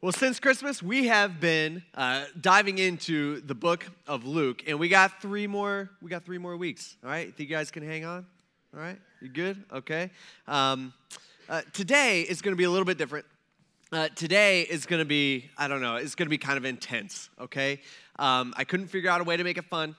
Well, since Christmas, we have been diving into the book of Luke, and we got three more weeks. All right, think you guys can hang on? All right, you good? Okay. Today is going to be a little bit different. Today is going to be, it's going to be kind of intense. Okay. I couldn't figure out a way to make it fun.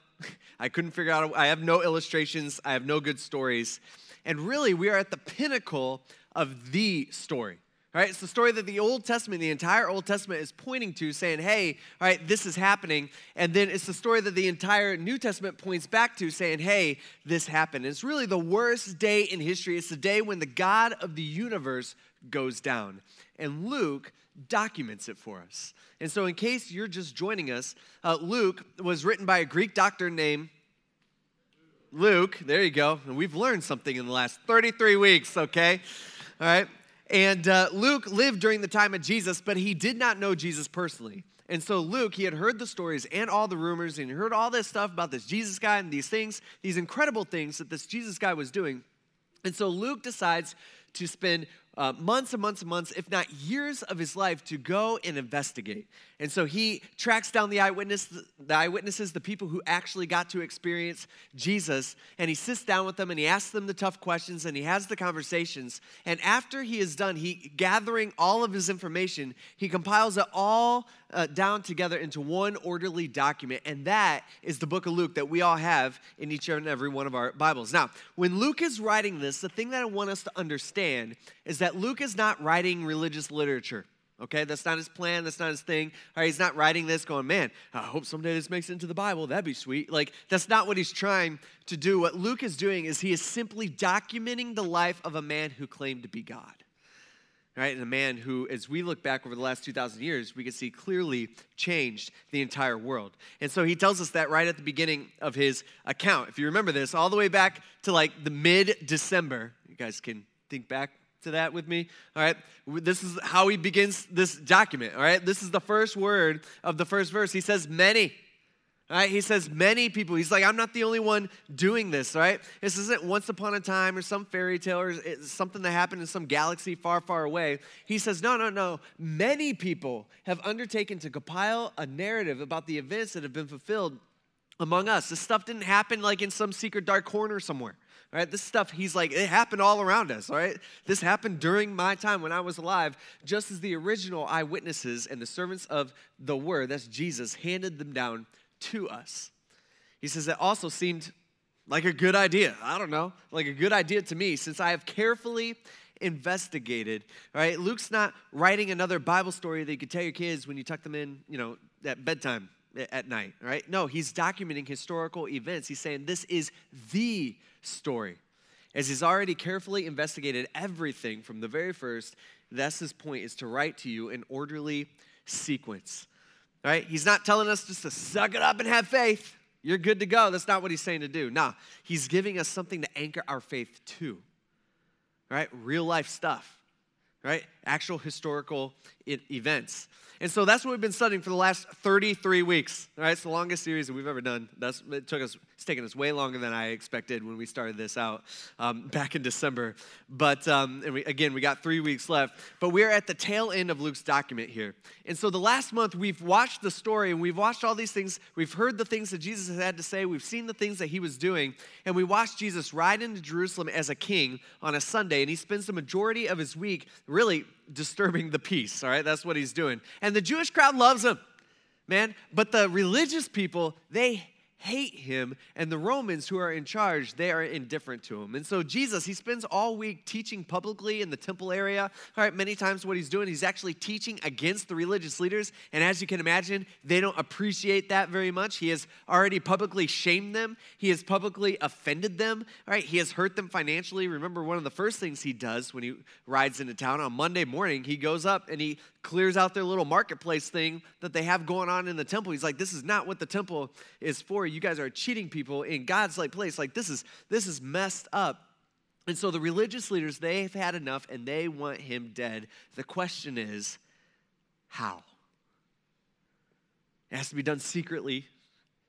I have no illustrations. I have no good stories, and really, we are at the pinnacle of the story. All right, it's the story that the Old Testament, the entire Old Testament is pointing to, saying, hey, all right, this is happening. And then it's the story that the entire New Testament points back to, saying, hey, this happened. It's really the worst day in history. It's the day when the God of the universe goes down. And Luke documents it for us. And so in case you're just joining us, Luke was written by a Greek doctor named Luke. There you go. And we've learned something in the last 33 weeks, okay? All right. And Luke lived during the time of Jesus, but he did not know Jesus personally. And so Luke, he had heard the stories and all the rumors, and he heard all this stuff about this Jesus guy and these things, these incredible things that this Jesus guy was doing. And so Luke decides to spend months and months and months, if not years of his life to go and investigate. And so he tracks down the eyewitnesses, the people who actually got to experience Jesus, and he sits down with them and he asks them the tough questions and he has the conversations. And after he is done, he gathering all of his information, he compiles it all down together into one orderly document, and that is the book of Luke that we all have in each and every one of our Bibles. Now, when Luke is writing this, the thing that I want us to understand is that Luke is not writing religious literature, okay? That's not his plan. That's not his thing. All right, he's not writing this going, man, I hope someday this makes it into the Bible. That'd be sweet. Like, that's not what he's trying to do. What Luke is doing is he is simply documenting the life of a man who claimed to be God. Right, and a man who, as we look back over the last 2,000 years, we can see clearly changed the entire world. And so he tells us that right at the beginning of his account. If you remember this, all the way back to like the mid-December, you guys can think back to that with me, all right? This is how he begins this document, all right? This is the first word of the first verse. He says, many. All right, he says many people. He's like, I'm not the only one doing this, right? This isn't once upon a time or some fairy tale or something that happened in some galaxy far, far away. He says, no. Many people have undertaken to compile a narrative about the events that have been fulfilled among us. This stuff didn't happen like in some secret dark corner somewhere. All right, this stuff, he's like, it happened all around us, all right? This happened during my time when I was alive, just as the original eyewitnesses and the servants of the word, that's Jesus, handed them down to us. He says that also seemed like a good idea. I don't know, like a good idea to me, since I have carefully investigated, right? Luke's not writing another Bible story that you could tell your kids when you tuck them in, at bedtime at night, right? No, he's documenting historical events. He's saying this is the story. As he's already carefully investigated everything from the very first, that's his point, is to write to you in orderly sequence. Right? He's not telling us just to suck it up and have faith. You're good to go. That's not what he's saying to do. No, he's giving us something to anchor our faith to. Right? Real life stuff. Right? Actual historical events. And so that's what we've been studying for the last 33 weeks. All right? It's the longest series that we've ever done. It's taken us way longer than I expected when we started this out back in December. But we got 3 weeks left. But we're at the tail end of Luke's document here. And so the last month, we've watched the story, and we've watched all these things. We've heard the things that Jesus has had to say. We've seen the things that he was doing. And we watched Jesus ride into Jerusalem as a king on a Sunday. And he spends the majority of his week really disturbing the peace, all right? That's what he's doing. And the Jewish crowd loves him, man. But the religious people, they hate him, and the Romans who are in charge, they are indifferent to him. And so Jesus, he spends all week teaching publicly in the temple area. All right, many times what he's doing, he's actually teaching against the religious leaders, and as you can imagine, they don't appreciate that very much. He has already publicly shamed them. He has publicly offended them. All right, he has hurt them financially. Remember, one of the first things he does when he rides into town on Monday morning, he goes up and he clears out their little marketplace thing that they have going on in the temple. He's like, this is not what the temple is for. You guys are cheating people in God's place. Like, this is messed up. And so the religious leaders, they've had enough and they want him dead. The question is, how? It has to be done secretly.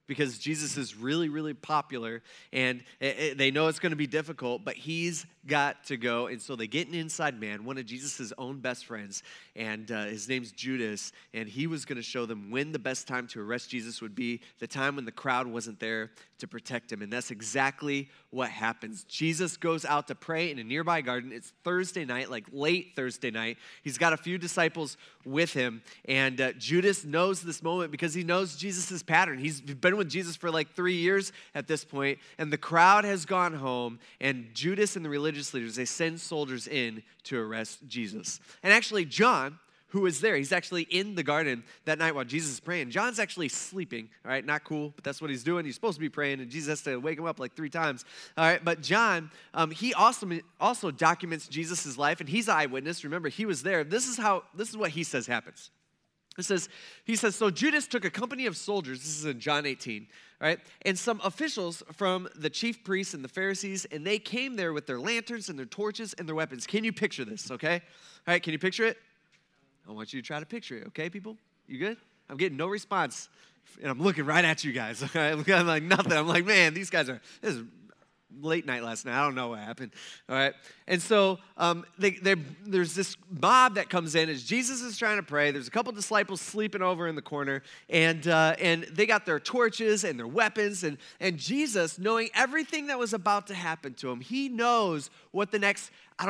because Jesus is really, really popular, and they know it's going to be difficult, but he's got to go. And so they get an inside man, one of Jesus' own best friends, and his name's Judas, and he was going to show them when the best time to arrest Jesus would be, the time when the crowd wasn't there to protect him. And that's exactly what happens. Jesus goes out to pray in a nearby garden. It's Thursday night, like late Thursday night. He's got a few disciples with him, and Judas knows this moment because he knows Jesus' pattern. He's been with Jesus for like 3 years at this point, and the crowd has gone home, and Judas and the religious leaders, they send soldiers in to arrest Jesus. And actually, John, who is there, he's actually in the garden that night while Jesus is praying. John's actually sleeping, all right, not cool, but that's what he's doing. He's supposed to be praying, and Jesus has to wake him up like 3 times, all right? But John, he also documents Jesus' life, and he's an eyewitness. Remember, he was there. This is what he says happens. He says, so Judas took a company of soldiers, this is in John 18, right? And some officials from the chief priests and the Pharisees, and they came there with their lanterns and their torches and their weapons. Can you picture this, okay? All right, can you picture it? I want you to try to picture it, okay, people? You good? I'm getting no response, and I'm looking right at you guys, okay? I'm like, nothing. I'm like, man, this is late night last night. I don't know what happened, all right? And so there's this mob that comes in as Jesus is trying to pray. There's a couple disciples sleeping over in the corner, and they got their torches and their weapons, and Jesus, knowing everything that was about to happen to him, he knows what the next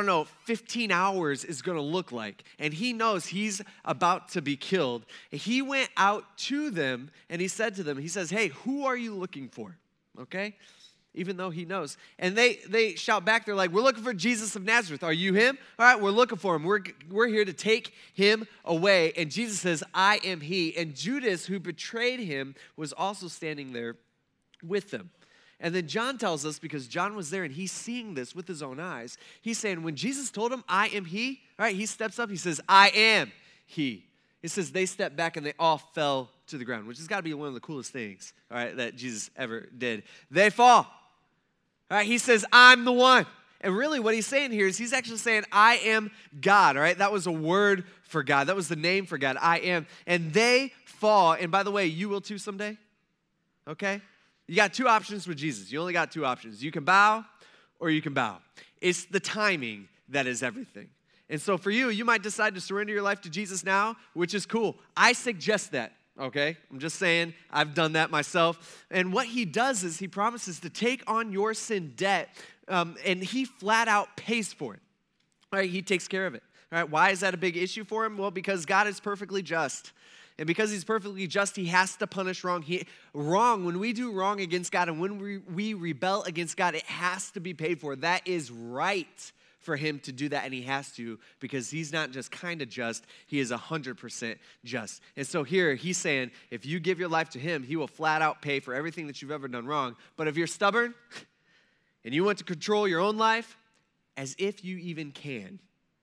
15 hours is going to look like. And he knows he's about to be killed. And he went out to them, and he said to them, he says, hey, who are you looking for? Okay? Even though he knows. And they shout back, they're like, we're looking for Jesus of Nazareth. Are you him? All right, we're looking for him. We're here to take him away. And Jesus says, I am he. And Judas, who betrayed him, was also standing there with them. And then John tells us, because John was there and he's seeing this with his own eyes, he's saying, when Jesus told him, I am he, all right, he steps up, he says, I am he. It says they stepped back and they all fell to the ground, which has got to be one of the coolest things, all right, that Jesus ever did. They fall. All right, he says, I'm the one. And really what he's saying here is he's actually saying, I am God, all right? That was a word for God. That was the name for God, I am. And they fall, and by the way, you will too someday, okay? You got 2 options with Jesus. You only got 2 options. You can bow or you can bow. It's the timing that is everything. And so for you, you might decide to surrender your life to Jesus now, which is cool. I suggest that. Okay, I'm just saying, I've done that myself. And what he does is he promises to take on your sin debt, and he flat out pays for it. All right, he takes care of it. All right, why is that a big issue for him? Well, because God is perfectly just. And because he's perfectly just, he has to punish wrong. When we do wrong against God and when we rebel against God, it has to be paid for. That is right for him to do that, and he has to, because he's not just kind of just, he is 100% just. And so here he's saying, if you give your life to him, he will flat out pay for everything that you've ever done wrong. But if you're stubborn and you want to control your own life, as if you even can,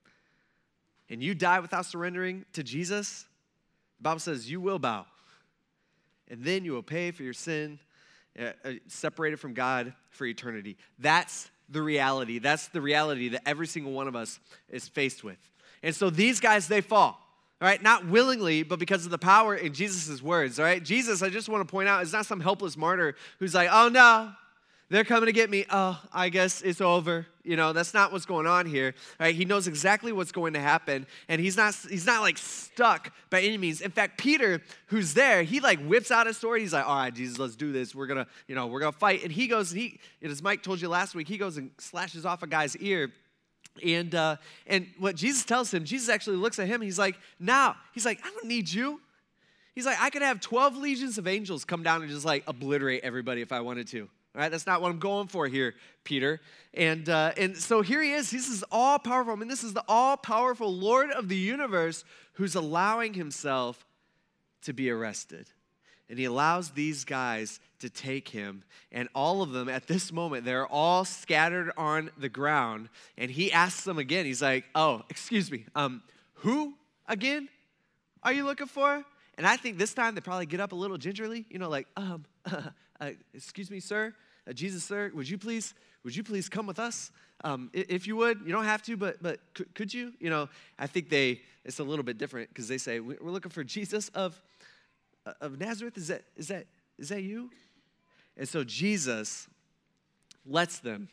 and you die without surrendering to Jesus, the Bible says you will bow, and then you will pay for your sin, separated from God for eternity. That's the reality. That's the reality that every single one of us is faced with. And so these guys, they fall, all right? Not willingly, but because of the power in Jesus' words, all right? Jesus, I just want to point out, is not some helpless martyr who's like, oh no, they're coming to get me. Oh, I guess it's over. You know, that's not what's going on here. All right? He knows exactly what's going to happen, and he's not like stuck by any means. In fact, Peter, who's there, he like whips out his sword. He's like, all right, Jesus, let's do this. We're gonna fight. And he goes, and as Mike told you last week, he goes and slashes off a guy's ear. And what Jesus tells him, Jesus actually looks at him. He's like, I don't need you. He's like, I could have 12 legions of angels come down and just like obliterate everybody if I wanted to. All right, that's not what I'm going for here, Peter. And so here he is. This is all-powerful. I mean, this is the all-powerful Lord of the universe who's allowing himself to be arrested. And he allows these guys to take him. And all of them, at this moment, they're all scattered on the ground. And he asks them again. He's like, oh, excuse me, who again are you looking for? And I think this time they probably get up a little gingerly, like, excuse me, sir, Jesus, sir, would you please come with us? If you would, you don't have to, but could you? I think it's a little bit different because they say, we're looking for Jesus of Nazareth. Is is that you? And so Jesus lets them,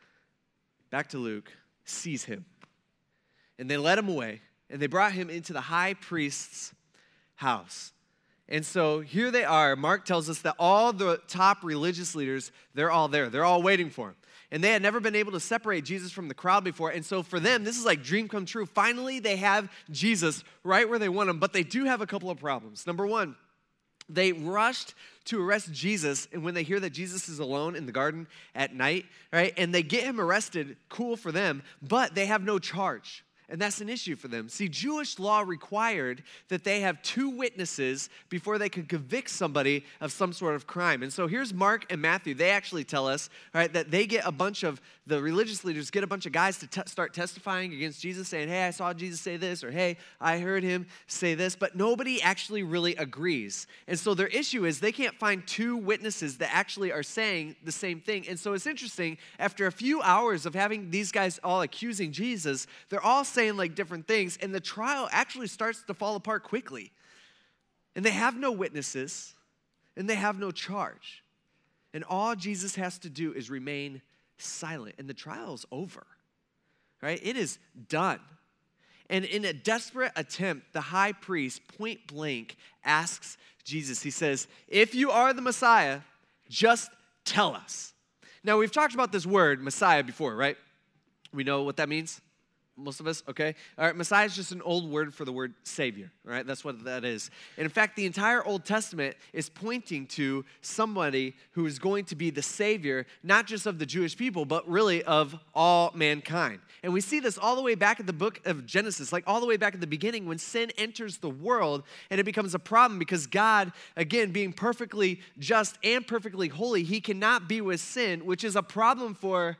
back to Luke, seize him. And they led him away, and they brought him into the high priest's house. And so here they are. Mark tells us that all the top religious leaders, they're all there. They're all waiting for him. And they had never been able to separate Jesus from the crowd before. And so for them, this is like dream come true. Finally, they have Jesus right where they want him. But they do have a couple of problems. Number one, they rushed to arrest Jesus. And when they hear that Jesus is alone in the garden at night, right, and they get him arrested, cool for them, but they have no charge. And that's an issue for them. See, Jewish law required that they have 2 witnesses before they could convict somebody of some sort of crime. And so here's Mark and Matthew. They actually tell us, right, that they get the religious leaders get a bunch of guys to start testifying against Jesus, saying, hey, I saw Jesus say this, or hey, I heard him say this. But nobody actually really agrees. And so their issue is they can't find 2 witnesses that actually are saying the same thing. And so it's interesting, after a few hours of having these guys all accusing Jesus, they're all saying like different things, and the trial actually starts to fall apart quickly. And they have no witnesses, and they have no charge. And all Jesus has to do is remain silent, and the trial is over, right? It is done. And in a desperate attempt, the high priest point blank asks Jesus, he says, if you are the Messiah, just tell us. Now, we've talked about this word, Messiah, before, right? We know what that means? Most of us, okay? All right, Messiah is just an old word for the word Savior, right? That's what that is. And in fact, the entire Old Testament is pointing to somebody who is going to be the Savior, not just of the Jewish people, but really of all mankind. And we see this all the way back at the book of Genesis, like all the way back at the beginning when sin enters the world and it becomes a problem because God, again, being perfectly just and perfectly holy, he cannot be with sin, which is a problem for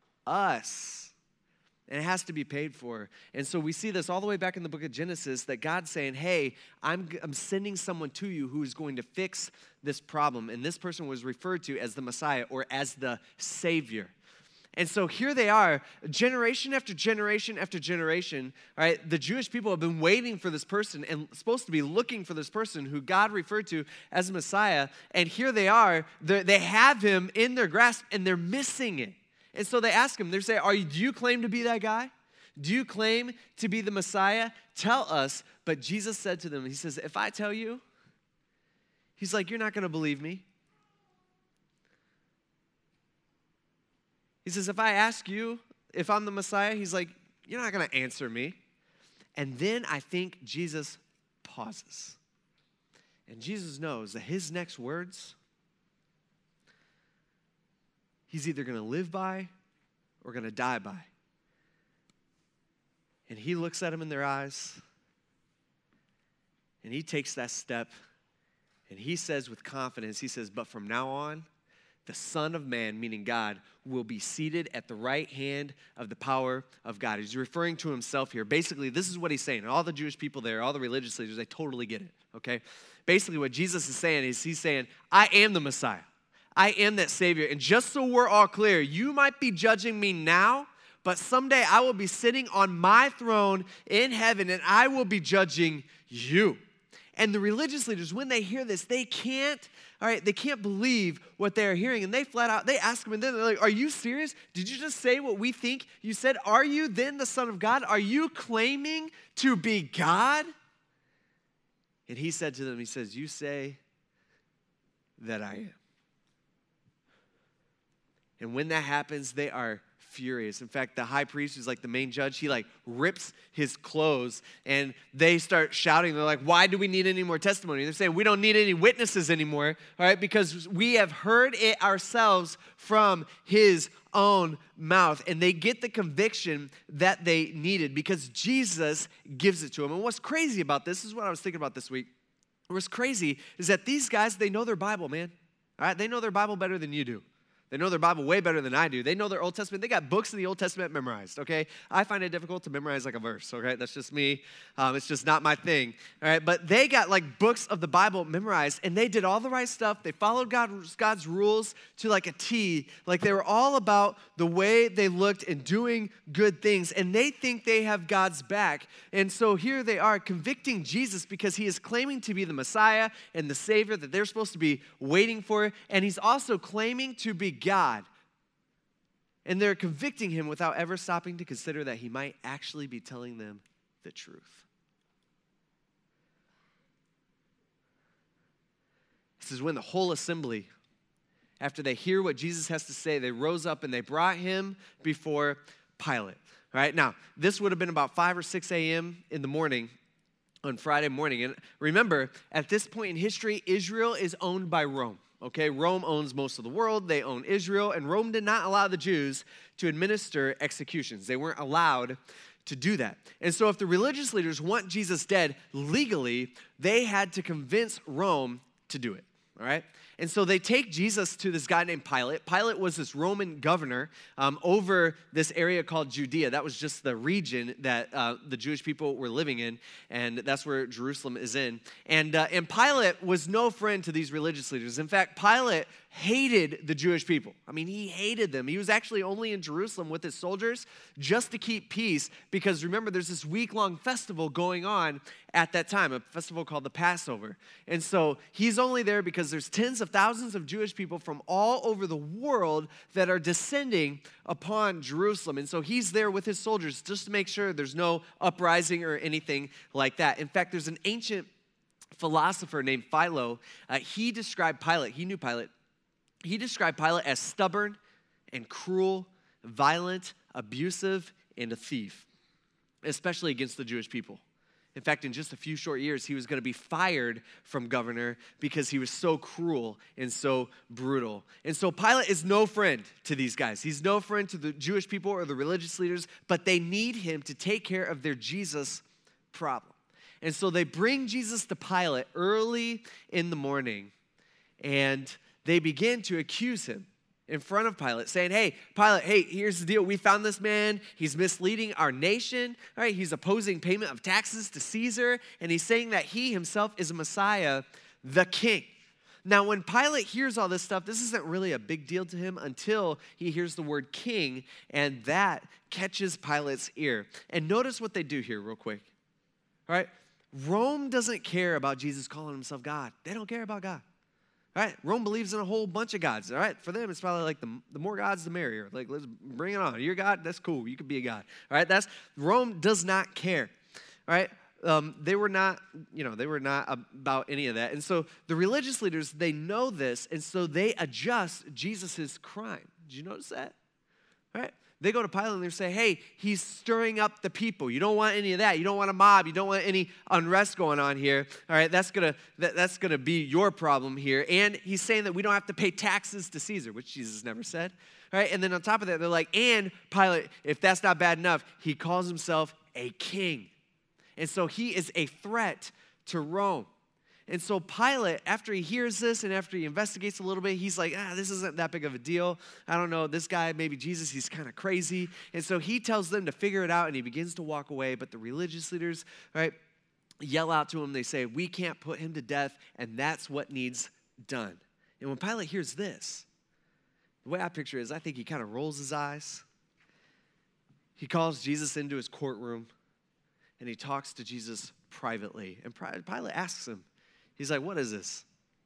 us. And it has to be paid for. And so we see this all the way back in the book of Genesis, that God's saying, hey, I'm sending someone to you who is going to fix this problem. And this person was referred to as the Messiah or as the Savior. And so here they are, generation after generation after generation, right? The Jewish people have been waiting for this person and supposed to be looking for this person who God referred to as the Messiah. And here they are, they have him in their grasp and they're missing it. And so they ask him, they say, do you claim to be that guy? Do you claim to be the Messiah? Tell us. But Jesus said to them, he says, if I tell you, he's like, you're not going to believe me. He says, if I ask you if I'm the Messiah, he's like, you're not going to answer me. And then I think Jesus pauses. And Jesus knows that his next words, he's either going to live by or going to die by. And he looks at them in their eyes, and he takes that step, and he says with confidence, he says, but from now on, the Son of Man, meaning God, will be seated at the right hand of the power of God. He's referring to himself here. Basically, this is what he's saying. All the Jewish people there, all the religious leaders, they totally get it, okay? Basically, what Jesus is saying is he's saying, I am the Messiah. I am that Savior. And just so we're all clear, you might be judging me now, but someday I will be sitting on my throne in heaven and I will be judging you. And the religious leaders, when they hear this, they can't believe what they're hearing. And they flat out, they ask him, and then they're like, are you serious? Did you just say what we think you said? Are you then the Son of God? Are you claiming to be God? And he said to them, he says, you say that I am. And when that happens, they are furious. In fact, the high priest, who's like the main judge, he like rips his clothes and they start shouting. They're like, why do we need any more testimony? They're saying, we don't need any witnesses anymore, all right, because we have heard it ourselves from his own mouth. And they get the conviction that they needed because Jesus gives it to them. And what's crazy about this is what I was thinking about this week. What's crazy is that these guys, they know their Bible, man. All right, they know their Bible better than you do. They know their Bible way better than I do. They know their Old Testament. They got books of the Old Testament memorized, okay? I find it difficult to memorize like a verse, okay? That's just me. It's just not my thing, all right? But they got like books of the Bible memorized, and they did all the right stuff. They followed God's rules to like a T. Like they were all about the way they looked and doing good things, and they think they have God's back. And so here they are convicting Jesus because he is claiming to be the Messiah and the Savior that they're supposed to be waiting for, and he's also claiming to be God. And they're convicting him without ever stopping to consider that he might actually be telling them the truth. This is when the whole assembly, after they hear what Jesus has to say, they rose up and they brought him before Pilate. All right, now, this would have been about 5 or 6 a.m. in the morning on Friday morning. And remember, at this point in history, Israel is owned by Rome. Okay, Rome owns most of the world. They own Israel, and Rome did not allow the Jews to administer executions. They weren't allowed to do that. And so if the religious leaders want Jesus dead legally, they had to convince Rome to do it, all right? And so they take Jesus to this guy named Pilate. Pilate was this Roman governor over this area called Judea. That was just the region that the Jewish people were living in, and that's where Jerusalem is in. And Pilate was no friend to these religious leaders. In fact, Pilate hated the Jewish people. I mean, he hated them. He was actually only in Jerusalem with his soldiers just to keep peace because remember, there's this week-long festival going on at that time, a festival called the Passover. And so he's only there because there's tens of thousands of Jewish people from all over the world that are descending upon Jerusalem. And so he's there with his soldiers just to make sure there's no uprising or anything like that. In fact, there's an ancient philosopher named Philo. He described Pilate. He knew Pilate. He described Pilate as stubborn and cruel, violent, abusive, and a thief, especially against the Jewish people. In fact, in just a few short years, he was going to be fired from governor because he was so cruel and so brutal. And so Pilate is no friend to these guys. He's no friend to the Jewish people or the religious leaders, but they need him to take care of their Jesus problem. And so they bring Jesus to Pilate early in the morning, and they begin to accuse him in front of Pilate, saying, hey, Pilate, hey, here's the deal. We found this man. He's misleading our nation. All right, he's opposing payment of taxes to Caesar, and he's saying that he himself is a Messiah, the king. Now, when Pilate hears all this stuff, this isn't really a big deal to him until he hears the word king, and that catches Pilate's ear. And notice what they do here real quick. All right, Rome doesn't care about Jesus calling himself God. They don't care about God. All right, Rome believes in a whole bunch of gods. All right, for them, it's probably like the more gods, the merrier. Like, let's bring it on. You're God, that's cool. You could be a god. All right, Rome does not care. All right, they were not about any of that. And so the religious leaders, they know this, and so they adjust Jesus' crime. Did you notice that? All right. They go to Pilate and they say, hey, he's stirring up the people. You don't want any of that. You don't want a mob. You don't want any unrest going on here. All right, that's gonna be your problem here. And he's saying that we don't have to pay taxes to Caesar, which Jesus never said. All right, and then on top of that, they're like, and Pilate, if that's not bad enough, he calls himself a king. And so he is a threat to Rome. And so Pilate, after he hears this and after he investigates a little bit, he's like, this isn't that big of a deal. I don't know, this guy, maybe Jesus, he's kind of crazy. And so he tells them to figure it out, and he begins to walk away. But the religious leaders, right, yell out to him. They say, we can't put him to death, and that's what needs done. And when Pilate hears this, the way I picture it is I think he kind of rolls his eyes. He calls Jesus into his courtroom, and he talks to Jesus privately. And Pilate asks him, he's like, what is this?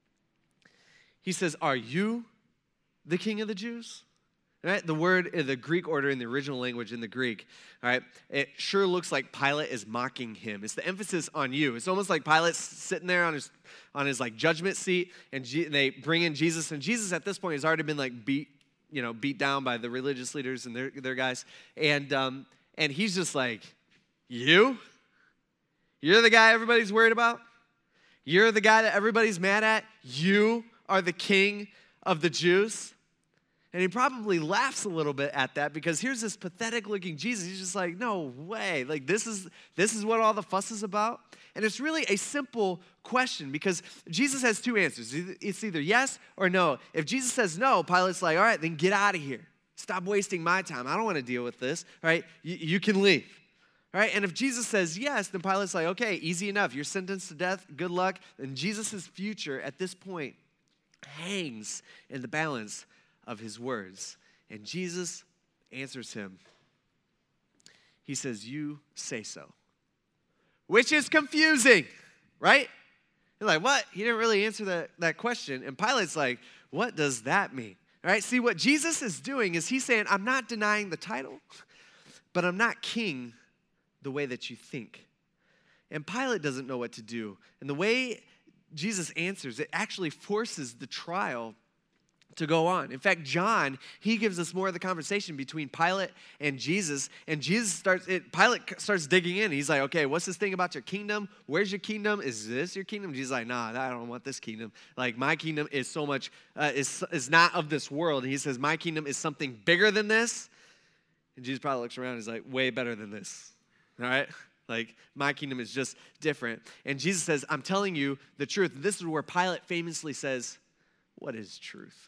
He says, are you the king of the Jews? All right, the word in the Greek order in the original language in the Greek, all right, it sure looks like Pilate is mocking him. It's the emphasis on you. It's almost like Pilate's sitting there on his like judgment seat, and they bring in Jesus, and Jesus at this point has already been like beat down by the religious leaders and their guys, and he's just like, you're the guy everybody's worried about? You're the guy that everybody's mad at? You are the king of the Jews? And he probably laughs a little bit at that because here's this pathetic looking Jesus. He's just like, no way. Like this is what all the fuss is about. And it's really a simple question because Jesus has two answers. It's either yes or no. If Jesus says no, Pilate's like, all right, then get out of here. Stop wasting my time. I don't want to deal with this, right? You can leave. Right? And if Jesus says yes, then Pilate's like, okay, easy enough. You're sentenced to death. Good luck. And Jesus' future at this point hangs in the balance of his words. And Jesus answers him. He says, you say so. Which is confusing, right? You're like, what? He didn't really answer that question. And Pilate's like, what does that mean? Right? See, what Jesus is doing is he's saying, I'm not denying the title, but I'm not king the way that you think. And Pilate doesn't know what to do. And the way Jesus answers, it actually forces the trial to go on. In fact, John, he gives us more of the conversation between Pilate and Jesus. And Pilate starts digging in. He's like, okay, what's this thing about your kingdom? Where's your kingdom? Is this your kingdom? Jesus is like, nah, I don't want this kingdom. Like, my kingdom is so much, is not of this world. And he says, my kingdom is something bigger than this. And Jesus probably looks around and he's like, way better than this. All right? Like, my kingdom is just different. And Jesus says, I'm telling you the truth. This is where Pilate famously says, what is truth?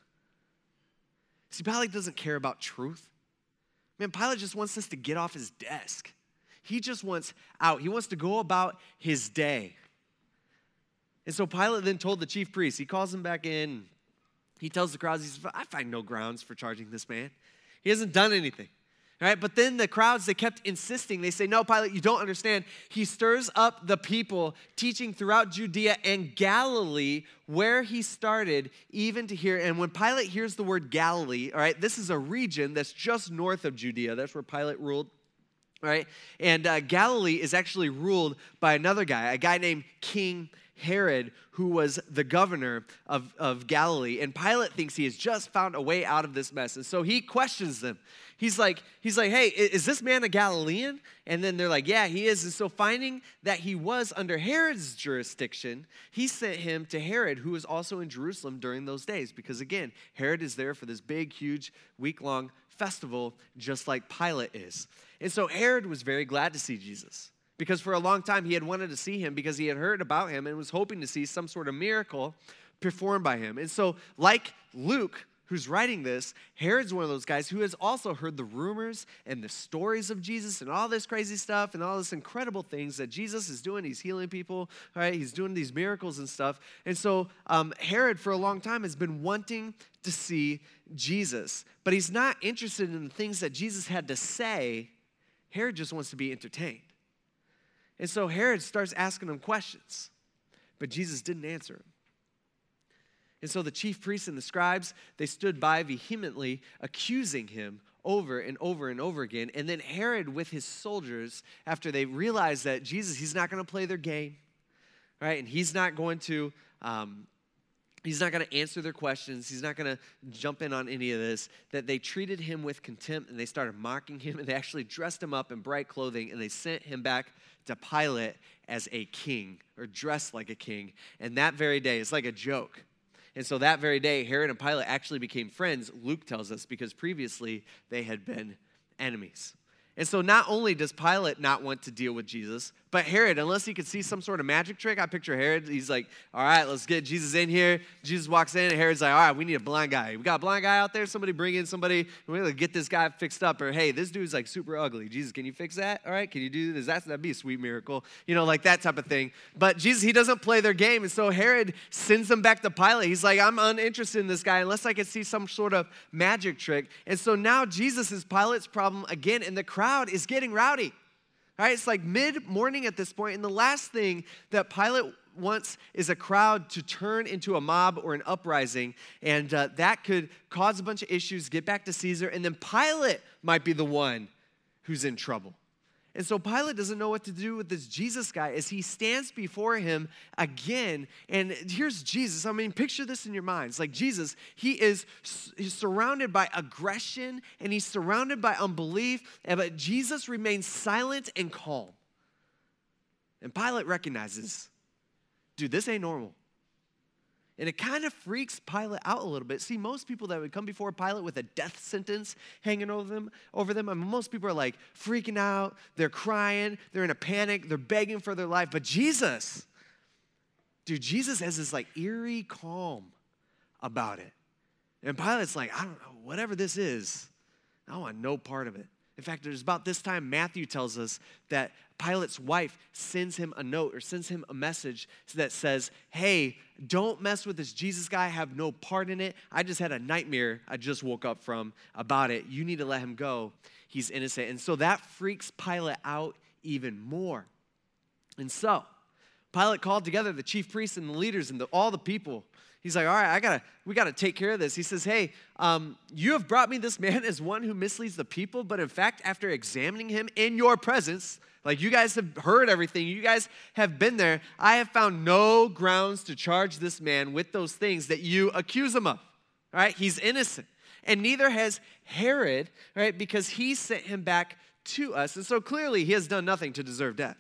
See, Pilate doesn't care about truth. Man, Pilate just wants us to get off his desk. He just wants out. He wants to go about his day. And so Pilate then told the chief priest, he calls him back in. He tells the crowds, he says, I find no grounds for charging this man. He hasn't done anything. Right? But then the crowds, they kept insisting. They say, no, Pilate, you don't understand. He stirs up the people, teaching throughout Judea and Galilee, where he started, even to here. And when Pilate hears the word Galilee, all right, this is a region that's just north of Judea. That's where Pilate ruled. Right? And Galilee is actually ruled by another guy, a guy named King Herod, who was the governor of Galilee. And Pilate thinks he has just found a way out of this mess. And so he questions them. He's like, hey, is this man a Galilean? And then they're like, yeah, he is. And so finding that he was under Herod's jurisdiction, he sent him to Herod, who was also in Jerusalem during those days. Because again, Herod is there for this big, huge, week-long festival, just like Pilate is. And so Herod was very glad to see Jesus. Because for a long time, he had wanted to see him because he had heard about him and was hoping to see some sort of miracle performed by him. And so, like Luke, who's writing this, Herod's one of those guys who has also heard the rumors and the stories of Jesus and all this crazy stuff and all this incredible things that Jesus is doing. He's healing people, right? He's doing these miracles and stuff. And so Herod, for a long time, has been wanting to see Jesus. But he's not interested in the things that Jesus had to say. Herod just wants to be entertained. And so Herod starts asking him questions, but Jesus didn't answer him. And so the chief priests and the scribes, they stood by vehemently accusing him over and over and over again. And then Herod with his soldiers, after they realized that Jesus, he's not going to play their game, right? And he's not going to answer their questions. He's not going to jump in on any of this. That they treated him with contempt and they started mocking him and they actually dressed him up in bright clothing and they sent him back to Pilate as a king or dressed like a king. And that very day, it's like a joke. And so that very day, Herod and Pilate actually became friends, Luke tells us, because previously they had been enemies. And so not only does Pilate not want to deal with Jesus, but Herod, unless he could see some sort of magic trick, I picture Herod, he's like, all right, let's get Jesus in here. Jesus walks in, and Herod's like, all right, we need a blind guy. We got a blind guy out there? Somebody bring in somebody. We're going to get this guy fixed up. Or, hey, this dude's like super ugly. Jesus, can you fix that? All right, can you do this? That'd be a sweet miracle. You know, like that type of thing. But Jesus, he doesn't play their game. And so Herod sends them back to Pilate. He's like, I'm uninterested in this guy unless I can see some sort of magic trick. And so now Jesus is Pilate's problem again, and the crowd is getting rowdy. All right, it's like mid-morning at this point, and the last thing that Pilate wants is a crowd to turn into a mob or an uprising, and that could cause a bunch of issues, get back to Caesar, and then Pilate might be the one who's in trouble. And so Pilate doesn't know what to do with this Jesus guy as he stands before him again. And here's Jesus. I mean, picture this in your minds. Like Jesus, he's surrounded by aggression and he's surrounded by unbelief, but Jesus remains silent and calm. And Pilate recognizes, dude, this ain't normal. And it kind of freaks Pilate out a little bit. See, most people that would come before Pilate with a death sentence hanging over them, I mean, most people are like freaking out. They're crying. They're in a panic. They're begging for their life. But Jesus, dude, Jesus has this like eerie calm about it. And Pilate's like, I don't know, whatever this is, I want no part of it. In fact, it was about this time Matthew tells us that Pilate's wife sends him a note or sends him a message that says, hey, don't mess with this Jesus guy. I have no part in it. I just had a nightmare I just woke up from about it. You need to let him go. He's innocent. And so that freaks Pilate out even more. And so Pilate called together the chief priests and the leaders and all the people. He's like, all right, we got to take care of this. He says, hey, you have brought me this man as one who misleads the people, but in fact, after examining him in your presence, like you guys have heard everything, you guys have been there, I have found no grounds to charge this man with those things that you accuse him of, all right? He's innocent. And neither has Herod, right, because he sent him back to us. And so clearly he has done nothing to deserve death.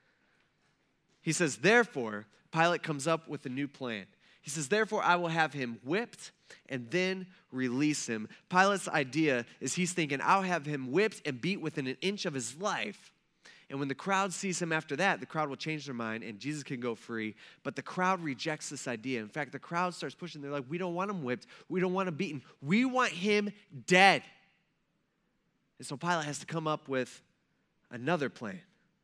He says, therefore, Pilate comes up with a new plan. He says, therefore, I will have him whipped and then release him. Pilate's idea is he's thinking, I'll have him whipped and beat within an inch of his life. And when the crowd sees him after that, the crowd will change their mind and Jesus can go free. But the crowd rejects this idea. In fact, the crowd starts pushing. They're like, we don't want him whipped. We don't want him beaten. We want him dead. And so Pilate has to come up with another plan.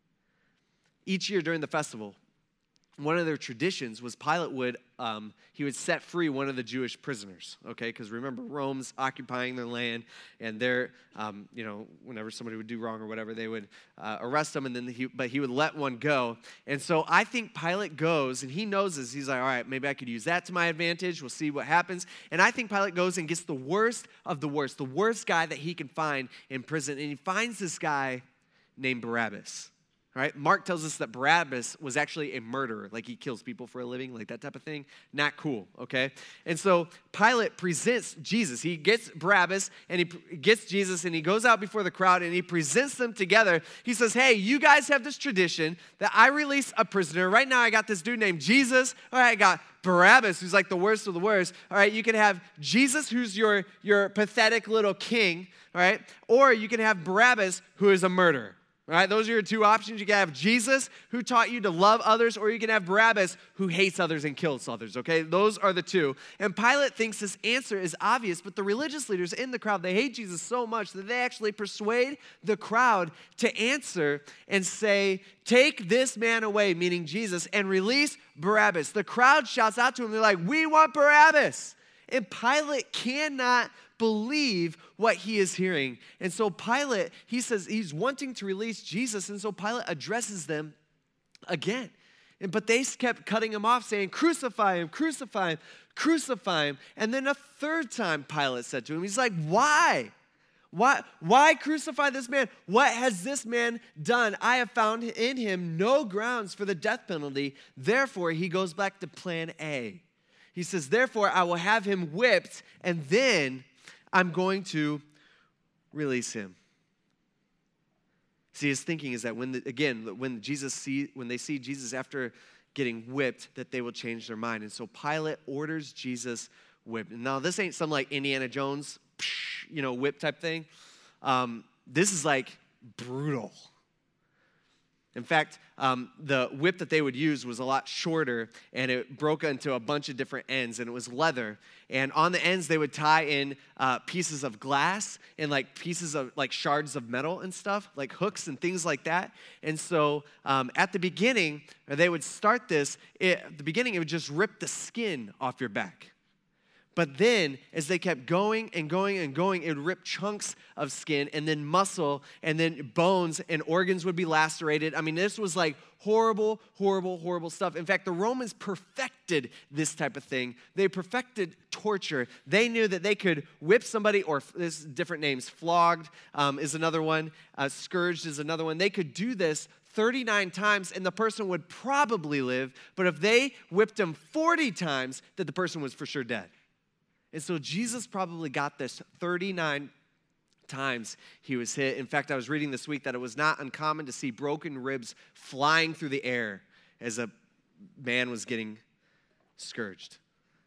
Each year during the festival, one of their traditions was Pilate would set free one of the Jewish prisoners, okay? Because remember, Rome's occupying their land, and they're, whenever somebody would do wrong or whatever, they would arrest them, and then he would let one go. And so I think Pilate goes, and he knows this. He's like, all right, maybe I could use that to my advantage. We'll see what happens. And I think Pilate goes and gets the worst of the worst guy that he can find in prison, and he finds this guy named Barabbas. All right, Mark tells us that Barabbas was actually a murderer, like he kills people for a living, like that type of thing. Not cool, okay? And so Pilate presents Jesus. He gets Barabbas and he gets Jesus and he goes out before the crowd and he presents them together. He says, hey, you guys have this tradition that I release a prisoner. Right now I got this dude named Jesus. All right, I got Barabbas, who's like the worst of the worst. All right, you can have Jesus, who's your pathetic little king, all right? Or you can have Barabbas, who is a murderer. All right, those are your two options. You can have Jesus, who taught you to love others, or you can have Barabbas, who hates others and kills others, okay? Those are the two. And Pilate thinks this answer is obvious, but the religious leaders in the crowd, they hate Jesus so much that they actually persuade the crowd to answer and say, take this man away, meaning Jesus, and release Barabbas. The crowd shouts out to him, they're like, we want Barabbas. And Pilate cannot believe what he is hearing. And so Pilate, he says he's wanting to release Jesus, and so Pilate addresses them again. But they kept cutting him off, saying, crucify him, crucify him, crucify him. And then a third time Pilate said to him, he's like, why? Why crucify this man? What has this man done? I have found in him no grounds for the death penalty. Therefore, he goes back to plan A. He says, therefore, I will have him whipped, and then I'm going to release him. See, his thinking is that when they see Jesus after getting whipped, that they will change their mind. And so Pilate orders Jesus whipped. Now, this ain't some like Indiana Jones, whip type thing. This is like brutal. In fact, the whip that they would use was a lot shorter, and it broke into a bunch of different ends, and it was leather. And on the ends, they would tie in pieces of glass and like pieces of like shards of metal and stuff, like hooks and things like that. And so at the beginning, they would start this. At the beginning, it would just rip the skin off your back. But then, as they kept going and going and going, it would rip chunks of skin and then muscle and then bones and organs would be lacerated. I mean, this was like horrible, horrible, horrible stuff. In fact, the Romans perfected this type of thing. They perfected torture. They knew that they could whip somebody, or there's different names. Flogged is another one. Scourged is another one. They could do this 39 times and the person would probably live. But if they whipped them 40 times, that the person was for sure dead. And so Jesus probably got this 39 times he was hit. In fact, I was reading this week that it was not uncommon to see broken ribs flying through the air as a man was getting scourged.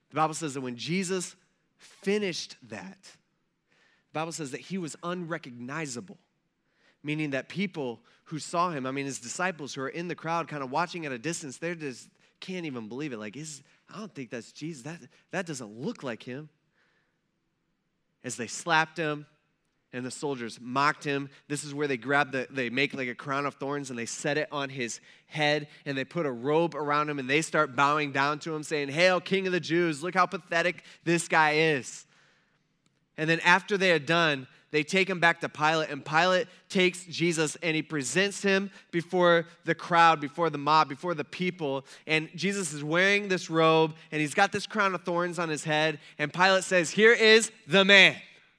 The Bible says that when Jesus finished that, the Bible says that he was unrecognizable, meaning that people who saw him, his disciples who are in the crowd kind of watching at a distance, they just can't even believe it. Like, I don't think that's Jesus. That doesn't look like him. As they slapped him and the soldiers mocked him, this is where they make like a crown of thorns and they set it on his head and they put a robe around him and they start bowing down to him saying, "Hail, King of the Jews, look how pathetic this guy is." And then after they had done, they take him back to Pilate, and Pilate takes Jesus and he presents him before the crowd, before the mob, before the people. And Jesus is wearing this robe, and he's got this crown of thorns on his head, and Pilate says, "Here is the man."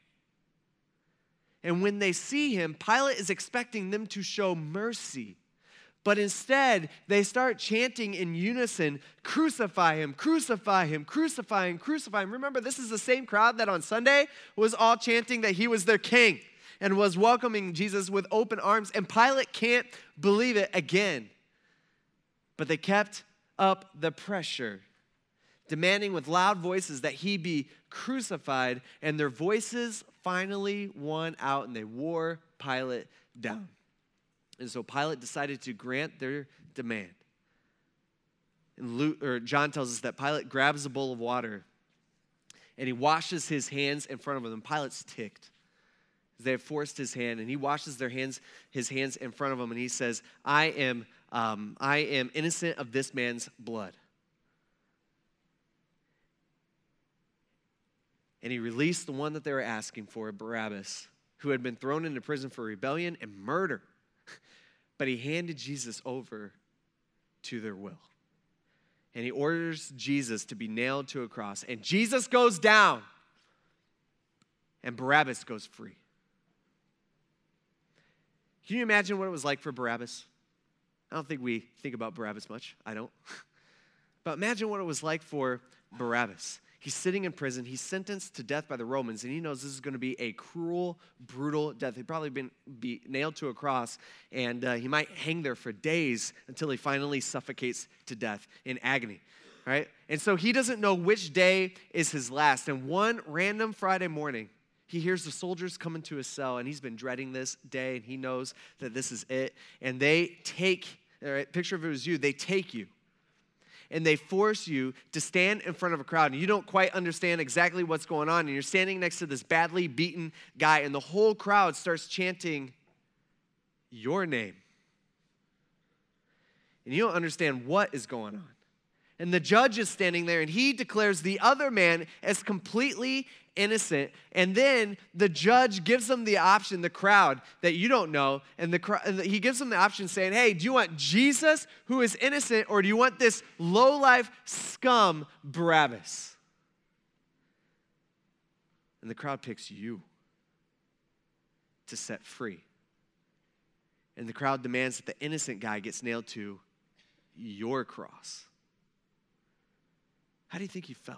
And when they see him, Pilate is expecting them to show mercy. But instead, they start chanting in unison, "Crucify him, crucify him, crucify him, crucify him." Remember, this is the same crowd that on Sunday was all chanting that he was their king and was welcoming Jesus with open arms. And Pilate can't believe it again. But they kept up the pressure, demanding with loud voices that he be crucified. And their voices finally won out, and they wore Pilate down. And so Pilate decided to grant their demand. And John tells us that Pilate grabs a bowl of water and he washes his hands in front of them. And Pilate's ticked. They have forced his hand, and he washes his hands in front of them, and he says, I am innocent of this man's blood. And he released the one that they were asking for, Barabbas, who had been thrown into prison for rebellion and murder. But he handed Jesus over to their will. And he orders Jesus to be nailed to a cross. And Jesus goes down, and Barabbas goes free. Can you imagine what it was like for Barabbas? I don't think we think about Barabbas much. I don't. But imagine what it was like for Barabbas. He's sitting in prison. He's sentenced to death by the Romans, and he knows this is going to be a cruel, brutal death. He'd probably be nailed to a cross, and he might hang there for days until he finally suffocates to death in agony, right? And so he doesn't know which day is his last. And one random Friday morning, he hears the soldiers come into his cell, and he's been dreading this day, and he knows that this is it. And they take, all right, picture if it was you, they take you. And they force you to stand in front of a crowd, and you don't quite understand exactly what's going on, and you're standing next to this badly beaten guy, and the whole crowd starts chanting your name. And you don't understand what is going on. And the judge is standing there, and he declares the other man as completely innocent. And then the judge gives them the option, the crowd that you don't know, and he gives them the option saying, hey, do you want Jesus who is innocent, or do you want this low-life scum Barabbas? And the crowd picks you to set free. And the crowd demands that the innocent guy gets nailed to your cross. How do you think he felt?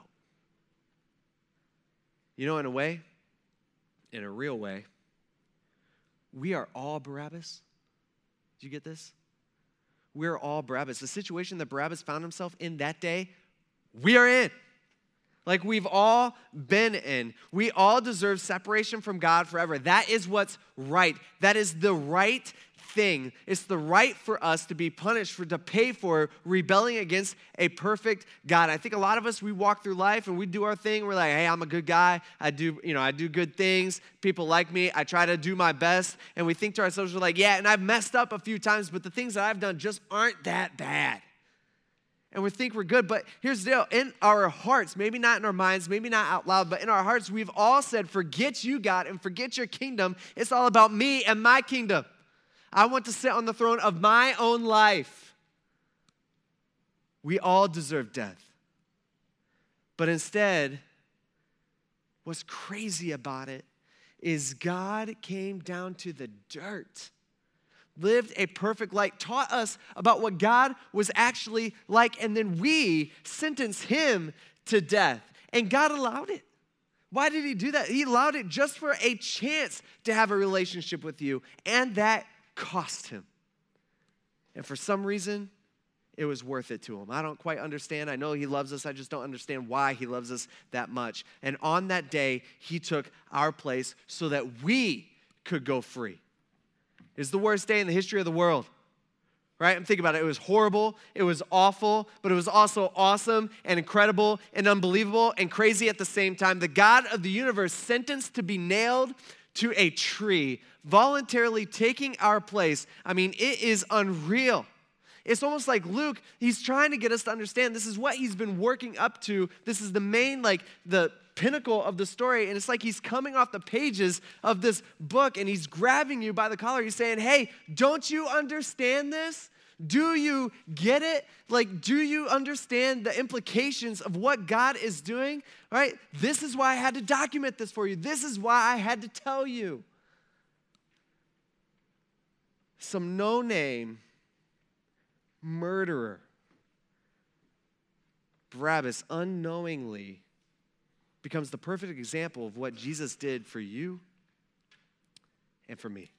You know, in a real way, we are all Barabbas. Did you get this? We're all Barabbas. The situation that Barabbas found himself in that day, we are in. Like we've all been in. We all deserve separation from God forever. That is what's right. That is the right thing. It's the right for us to be punished to pay for rebelling against a perfect God. I think a lot of us, we walk through life and we do our thing. We're like, hey, I'm a good guy. I do good things. People like me. I try to do my best. And we think to ourselves, we're like, yeah, and I've messed up a few times, but the things that I've done just aren't that bad. And we think we're good, but here's the deal. In our hearts, maybe not in our minds, maybe not out loud, but in our hearts, we've all said, forget you, God, and forget your kingdom. It's all about me and my kingdom. I want to sit on the throne of my own life. We all deserve death. But instead, what's crazy about it is God came down to the dirt, lived a perfect life, taught us about what God was actually like, and then we sentenced him to death. And God allowed it. Why did he do that? He allowed it just for a chance to have a relationship with you, and that cost him. And for some reason, it was worth it to him. I don't quite understand. I know he loves us. I just don't understand why he loves us that much. And on that day, he took our place so that we could go free. It's the worst day in the history of the world, right? I'm thinking about it. It was horrible. It was awful, but it was also awesome and incredible and unbelievable and crazy at the same time. The God of the universe sentenced to be nailed to a tree, voluntarily taking our place. I mean, it is unreal. It's almost like Luke, he's trying to get us to understand this is what he's been working up to. This is the main, the pinnacle of the story. And it's like he's coming off the pages of this book and he's grabbing you by the collar. He's saying, hey, don't you understand this? Do you get it? Do you understand the implications of what God is doing? All right? This is why I had to document this for you. This is why I had to tell you. Some no-name murderer, Barabbas, unknowingly becomes the perfect example of what Jesus did for you and for me.